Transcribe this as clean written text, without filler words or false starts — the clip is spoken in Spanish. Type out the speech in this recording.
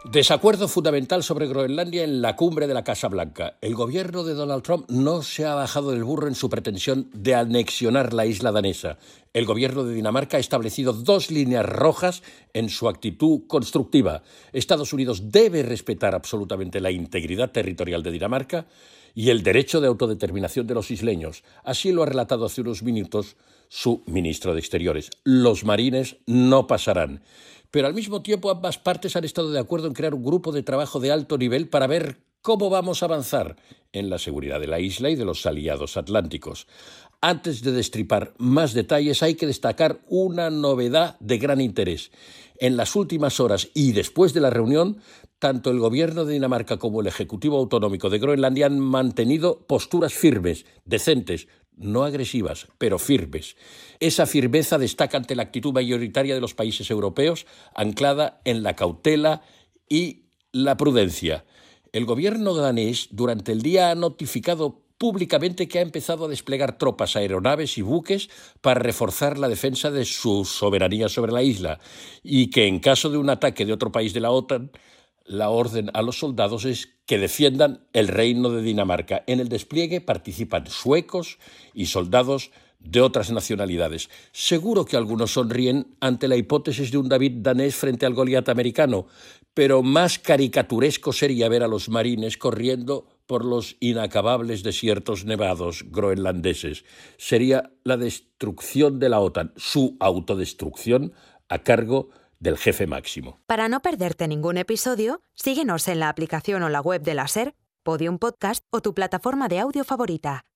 Desacuerdo fundamental sobre Groenlandia en la cumbre de la Casa Blanca. El gobierno de Donald Trump no se ha bajado del burro en su pretensión de anexionar la isla danesa. El gobierno de Dinamarca ha establecido 2 líneas rojas en su actitud constructiva. Estados Unidos debe respetar absolutamente la integridad territorial de Dinamarca y el derecho de autodeterminación de los isleños. Así lo ha relatado hace unos minutos su ministro de Exteriores. Los marines no pasarán. Pero al mismo tiempo ambas partes han estado de acuerdo en crear un grupo de trabajo de alto nivel para ver cómo vamos a avanzar en la seguridad de la isla y de los aliados atlánticos. Antes de destripar más detalles, hay que destacar una novedad de gran interés. En las últimas horas y después de la reunión, tanto el gobierno de Dinamarca como el Ejecutivo Autonómico de Groenlandia han mantenido posturas firmes, decentes, no agresivas, pero firmes. Esa firmeza destaca ante la actitud mayoritaria de los países europeos, anclada en la cautela y la prudencia. El gobierno danés durante el día ha notificado públicamente que ha empezado a desplegar tropas, aeronaves y buques para reforzar la defensa de su soberanía sobre la isla y que en caso de un ataque de otro país de la OTAN, la orden a los soldados es que defiendan el reino de Dinamarca. En el despliegue participan suecos y soldados de otras nacionalidades. Seguro que algunos sonríen ante la hipótesis de un David danés frente al Goliat americano, pero más caricaturesco sería ver a los marines corriendo por los inacabables desiertos nevados groenlandeses. Sería la destrucción de la OTAN, su autodestrucción a cargo del jefe máximo. Para no perderte ningún episodio, síguenos en la aplicación o la web de la SER, Podium Podcast o tu plataforma de audio favorita.